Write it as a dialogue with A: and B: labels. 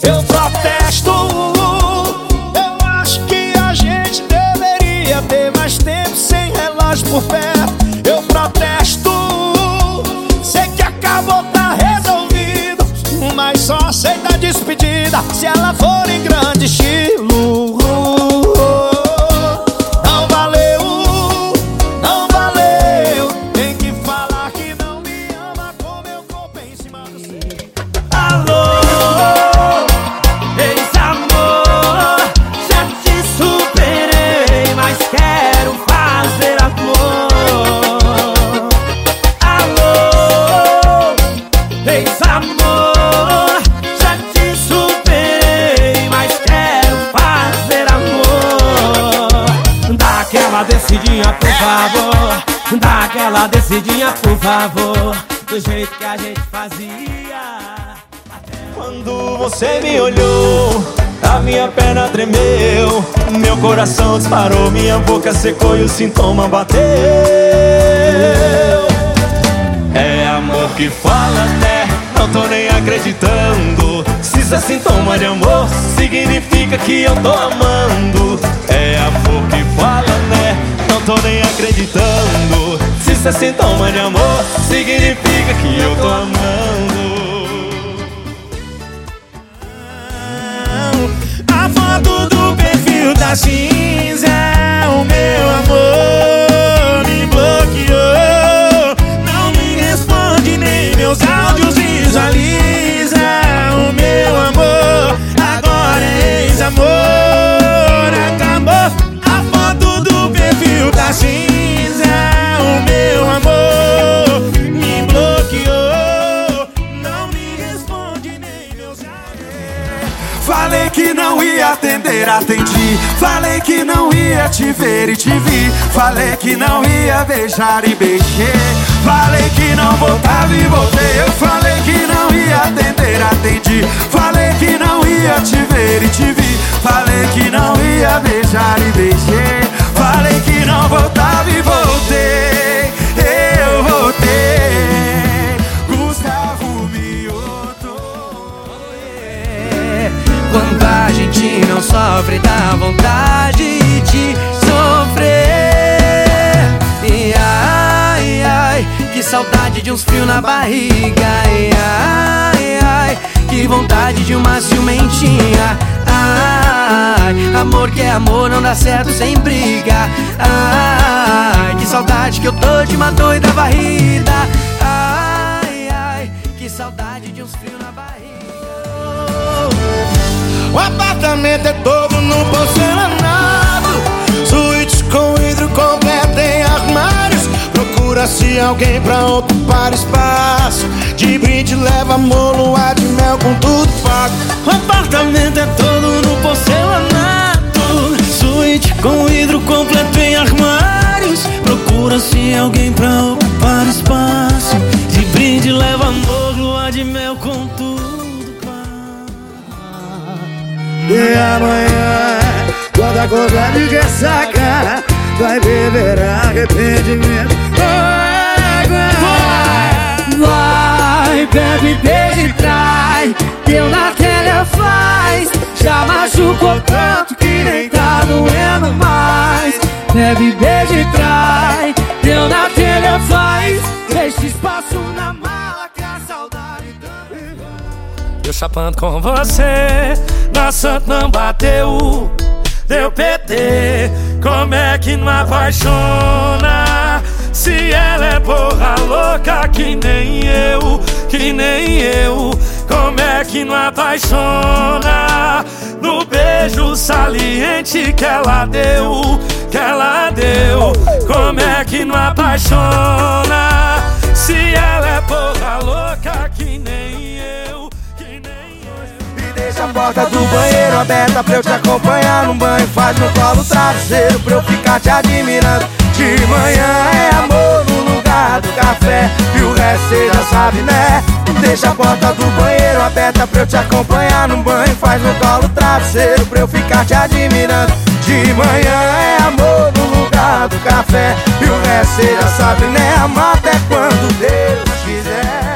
A: eu protesto. Eu acho que a gente deveria ter mais tempo sem relógio por perto. Eu protesto. Sei que acabou, tá resolvido, mas só aceita a despedida se ela for em grande estilo. Não valeu, não valeu. Tem que falar que não me ama com meu corpo em cima do seu.
B: Alô, ex-amor, já te superei, mas quero fazer amor. Alô, ex-amor, já te superei, mas quero fazer amor. Dá aquela descidinha, por favor. Dá aquela descidinha, por favor. Do jeito que a gente fazia.
C: Quando você me olhou, a minha perna tremeu, meu coração disparou, minha boca secou e o sintoma bateu. É amor que fala, né? Não tô nem acreditando. Se isso é sintoma de amor, significa que eu tô amando. É amor que fala, né? Não tô nem acreditando. Se isso é sintoma de amor, significa que eu tô amando.
B: A foto do perfil da cinza, o meu amor me bloqueou. Não me responde nem meus áudios visualiza. O meu amor agora é ex-amor. Acabou. A foto do perfil da cinza, o meu amor me bloqueou. Não me responde nem meus áudios.
D: Falei que não ia atender, atendi. Falei que não ia te ver e te vi. Falei que não ia beijar e beijei. Falei que não voltava e voltei. Eu falei que não ia atender, atendi. Falei que não ia te ver e te vi. Falei que não ia beijar e beijei. Falei que não voltava e voltei. Eu voltei. Gustavo Mioto.
B: Quando a gente não sofre, dá vontade de sofrer. E ai, ai, que saudade de uns frios na barriga. E ai, ai, que vontade de uma ciumentinha. Ai, amor que é amor não dá certo sem briga. Ai, que saudade que eu tô de uma doida varrida. Ai, ai, que saudade de uns frios na barriga.
A: O apartamento é todo no porcelanato, suítes com vidro completo em armários. Procura-se alguém pra ocupar espaço. De brinde leva amor, lua de mel com tudo pago.
B: O apartamento é todo no porcelanato, suíte com vidro completo em armários. Procura-se alguém pra ocupar espaço. De brinde leva amor, lua de mel com tudo pago.
A: E amanhã, quando acordar de ressaca, vai beber arrependimento.
B: Vai, bebe, beija e trai. Deu na telha faz. Já machucou tanto que nem tá doendo mais. Bebe, beija e trai. Deu na telha faz. Deixa espaço na mala que a saudade também vai. Eu chapando com você, nossa não bateu. Deu PT, como é que não apaixona? Se ela é porra louca que nem eu, que nem eu. Como é que não apaixona? No beijo saliente que ela deu, que ela deu. Como é que não apaixona? Se ela é porra louca que nem eu, que nem eu.
D: E deixa a porta do banheiro aberta pra eu te acompanhar num banho. Faz no colo travesseiro pra eu ficar te admirando. De manhã é amor no lugar do café, e o resto cê já sabe, né? Deixa a porta do banheiro aberta pra eu te acompanhar num banho. Faz no colo travesseiro pra eu ficar te admirando. De manhã é amor no lugar do café, e o resto cê já sabe, né? Amar até quando Deus quiser.